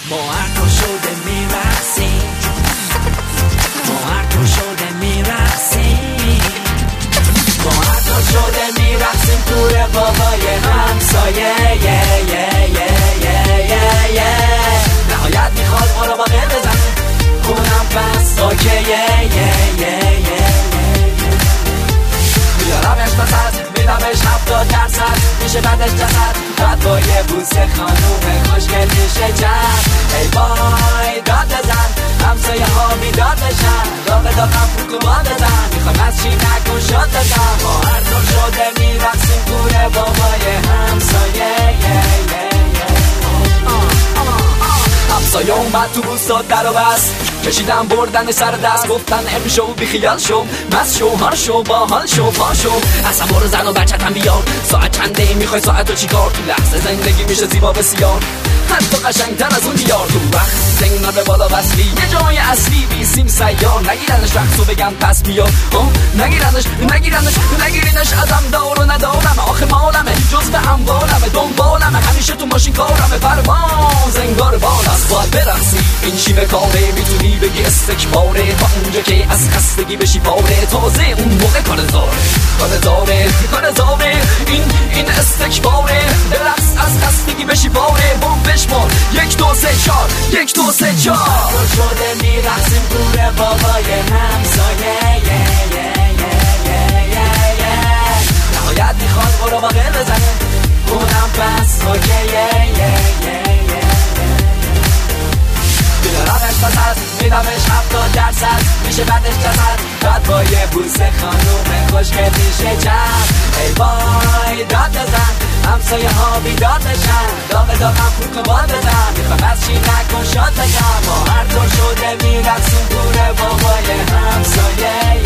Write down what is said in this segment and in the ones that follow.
ما هر طور شده میرقصیم، ما هر طور شده میرقصیم، ما هر طور شده میرقصیم تو رفاقای همسایه. نهایت میخواد ما رو با غیر بزنه، خونم بس اوکیه. میارمش وسط، میدمش 70%، میشه بعدش جسد، بعد با یه بوسه خانوم خوشگل میشه جد. ای وای داد بزن، همسایه ها بیداد بشن، داغ داغم فوکوان بزن، میخوایم از چی نکن شد بزن. ما هر طور شده میرقصیم کوره بابای همسایه. همسایه اومد تو بوستاد در و بست، کشیدم بردن سر دست، گفتن امشو بیخیال شو، مست شو، هار شو، باحال شو، پا شو، اصلا برو زن و بچه‌تم بیار. ساعت چنده میخوای ساعت رو چیکار؟ تو لحظه زندگی میشه زیبا بسیار، حتی قشنگتر از اون دیار. تو وقت سنگ بالا وصلی، یه جای اصلی بیسیم سیار، نگیرنش وقتو بگم پس بیار. نگیرینش ازم دار و ندارم، آخه مالمه جز به اموالمه، دنبالمه همیشه تو ماشین کارمه، پرواز انگار بالاست باید برقصی. این شیوه کاره میتونی بگی استکباره، تا اونجا که از خستگی بشی پاره، تازه اون موقع کار زاره این استکباره. برقص از خستگی بشی پاره، بوم بشمار 1 2 3 4 1 2 3 4. تو شده میرقصیم کوره بابای همسایه. نهایت میخواد برو با غیر بزنه، اونم پس اوکیه. میارمش وسط، میدمش 70%، میشه بعدش جسد، بعد با یه بوسه خانوم خوشگل میشه جد. ای وای داد بزن، همسایه ها بیداد بشن، داغ داغم فوکوان بزن، میخوام از چی نکن شاد بگم. ما هر طور شده میرقصیم کوره بابای همسایه.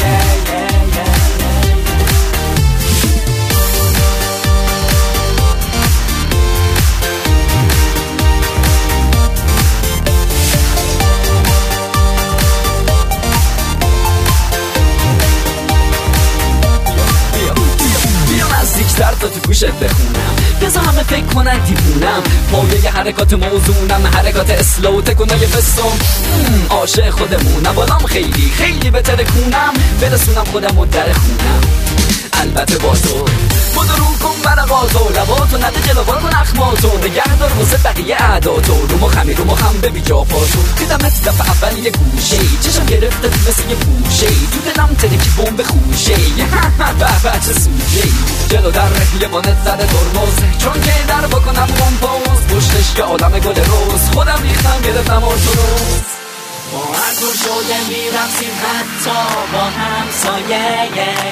نزدیکتر تا تو گوشت بخونم، بذار همه فکر کنن دیوونم، پایه حرکات موزونم، حرکات اسلو تکونای بستم، عاشق خودمونم، بالام خیلی بهتره کونم، برسونم خودم و در خونم. البته با تو بدرو کن برقاتو، لباتو نده جلوان کن اخماتو، نگه دار واسه بقیه اعداتو، رو مخم به بی جا پاتو. دیدمت دفعه اول یه گوشه، چشم گرفته تو مثل یه پوشه، تو دلم ترکی بمب خوشه، به چه سوشه، جلو در یه بانت زده ترمز، چون که در بکنم کمپوز، پشتش یه آدم گل روز، خودم ریختم گرفتم ارتونوز. ما هر طور شده میرقصیم حتی با همسایه.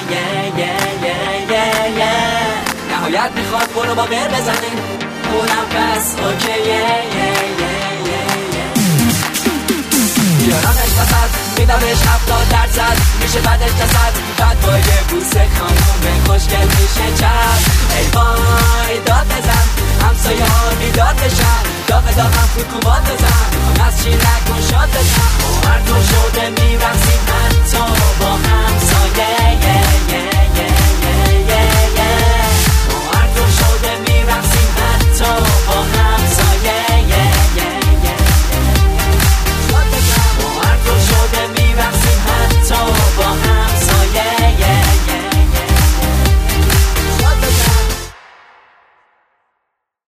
نهایت میخواد برو با غیر بزنه، اونم پس اوکیه. میارمش وسط، میدمش 70%، میشه بعدش جسد، بعد با یه بوسه خانوم خوشگل میشه جد.